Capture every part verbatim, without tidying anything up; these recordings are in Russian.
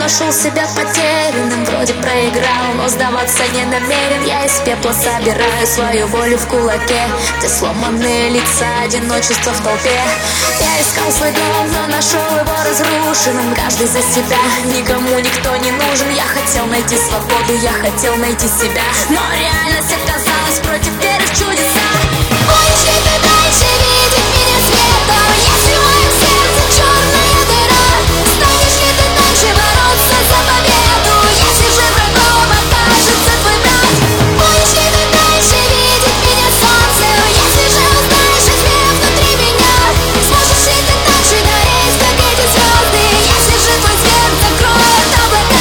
нашел себя потерянным, вроде проиграл, но сдаваться не намерен. Я из пепла собираю свою волю в кулаке, где сломанные лица, одиночество в толпе. Я искал свой дом, но нашел его разрушенным. Каждый за себя, никому никто не нужен. Я хотел найти свободу, я хотел найти себя, но реальность оказалась против веры в чудеса. Будешь ли ты дальше видеть меня светом, если в моем сердце черная дыра? Станешь ли ты дальше бороться за победу, если же врагом окажется твой брат? Будешь ли ты дальше видеть меня солнцем, если же узнаешь о тьме внутри меня? Сможешь ли ты дальше гореть, как эти звезды, если же твой свет закроет облака?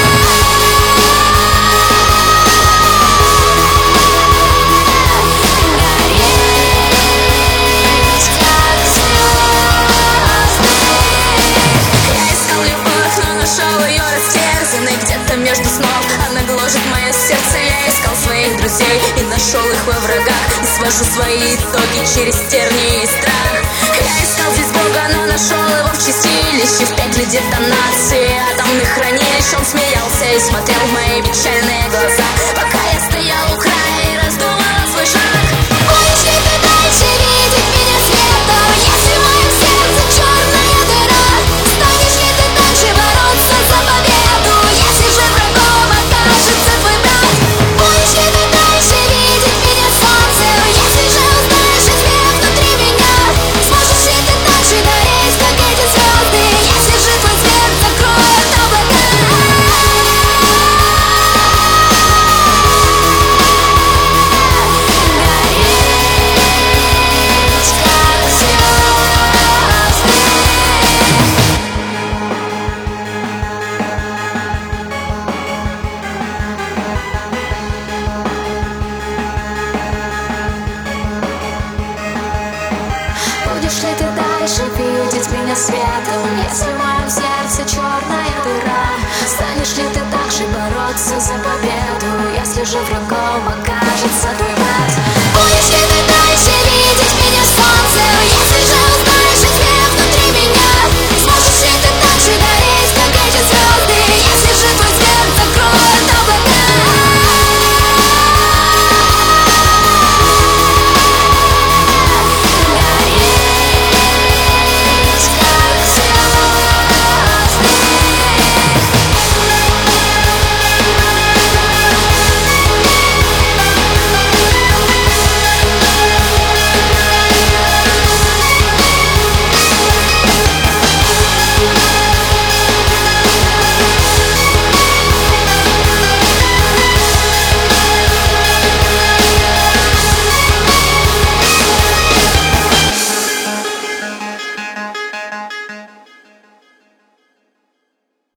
Где-то между снов она гложет мое сердце. Я искал своих друзей и нашел их во врагах, и свожу свои итоги через тернии и страх. Я искал здесь Бога, но нашел его в чистилище, в петле детонации атомных хранилищ. Он смеялся и смотрел в мои печальные глаза, пока я стоял у края и раздумывал свой шаг. Будешь ли ты дальше видеть меня светом, если в моем сердце черная дыра? Станешь ли ты дальше бороться за победу, если же врагом окажется твой брат? Будешь ли ты дальше видеть меня солнцем, если же узнаешь о тьме внутри меня? Сможешь ли ты дальше гореть, как эти звезды, если же твой свет закроет облака? Будешь ли ты дальше видеть меня светом, если в моем сердце черная дыра? Станешь ли ты также бороться за победу, если же врагом окажется